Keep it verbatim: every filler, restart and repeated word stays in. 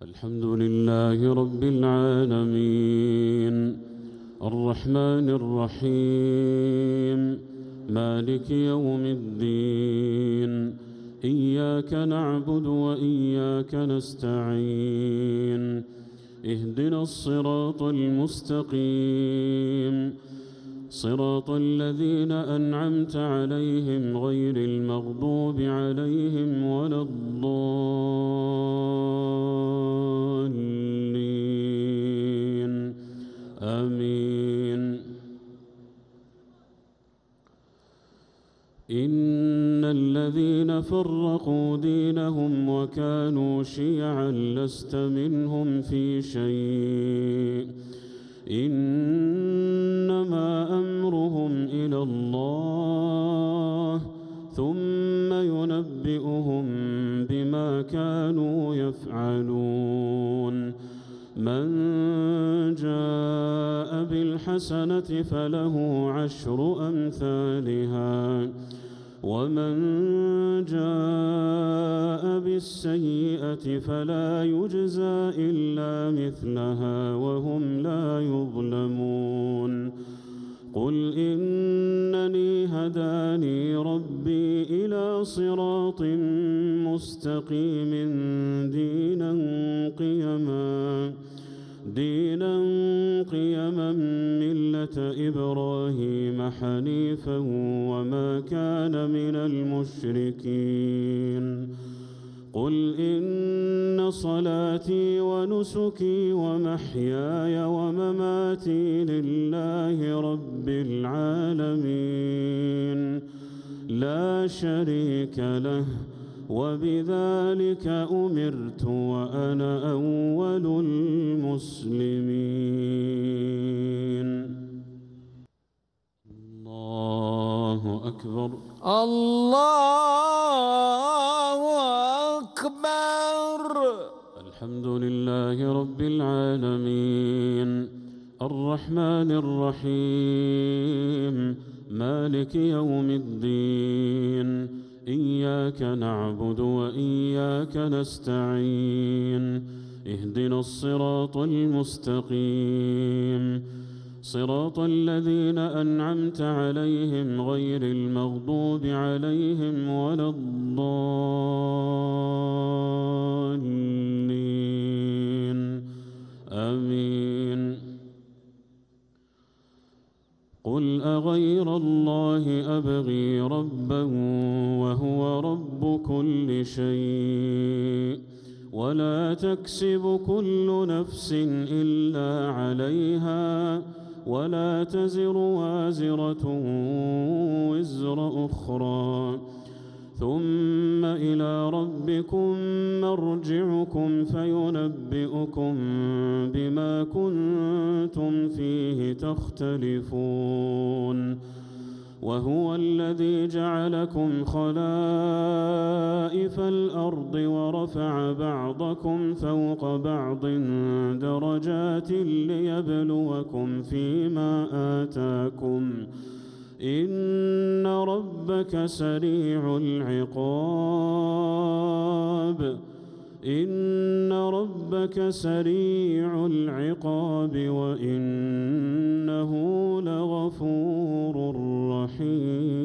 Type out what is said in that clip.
الحمد لله رب العالمين الرحمن الرحيم مالك يوم الدين إياك نعبد وإياك نستعين اهدنا الصراط المستقيم صراط الذين أنعمت عليهم غير المغضوب عليهم ولا الضالين آمين. إن الذين فرقوا دينهم وكانوا شيعا لست منهم في شيء إنما أمرهم إلى الله ثم ينبئهم بما كانوا يفعلون. من جاء بالحسنة فله عشر أمثالها ومن جاء بالسيئة فلا يجزى إلا مثلها وهم لا يظلمون. قل إنني هداني ربي إلى صراط مستقيم دينا قيما دينا قيما ملة إبراهيم حنيفا وما كان من المشركين. قل إن صلاتي ونسكي ومحياي ومماتي لله رب العالمين لا شريك له وبذلك أمرت وأنا أول المسلمين. الله أكبر الله أكبر. الحمد لله رب العالمين الرحمن الرحيم مالك يوم الدين إياك نعبد وإياك نستعين اهدنا الصراط المستقيم صراط الذين أنعمت عليهم غير المغضوب عليهم ولا الضالين آمين. قل أغير الله أبغي ربا وهو رب كل شيء ولا تكسب كل نفس إلا عليها ولا تزر وازرة وزر أخرى ثم إلى ربكم مرجعكم فينبئكم بما كنتم فيه تختلفون. وهو الذي جعلكم خلائف الأرض ورفع بعضكم فوق بعض درجات ليبلوكم فيما آتاكم إن ربك سريع العقاب إن ربك سريع العقاب وإنه لغفور رحيم.